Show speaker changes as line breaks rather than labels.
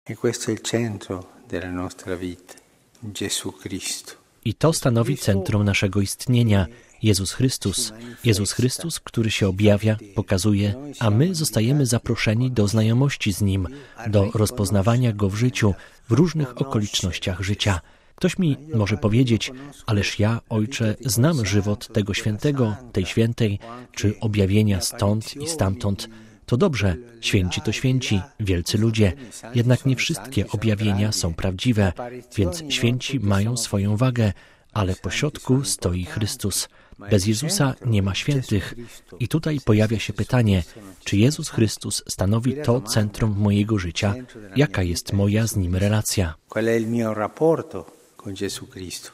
E questo è il centro della nostra vita, Gesù Cristo.
I to stanowi centrum naszego istnienia. Jezus Chrystus. Jezus Chrystus, który się objawia, pokazuje, a my zostajemy zaproszeni do znajomości z Nim, do rozpoznawania Go w życiu, w różnych okolicznościach życia. Ktoś mi może powiedzieć, ależ ja, Ojcze, znam żywot tego świętego, tej świętej, czy objawienia stąd i stamtąd. To dobrze, święci to święci, wielcy ludzie, jednak nie wszystkie objawienia są prawdziwe, więc święci mają swoją wagę, ale pośrodku stoi Chrystus. Bez Jezusa nie ma świętych. I tutaj pojawia się pytanie, czy Jezus Chrystus stanowi to centrum mojego życia? Jaka jest moja z Nim relacja?
Qual è il mio rapporto con Gesù Cristo?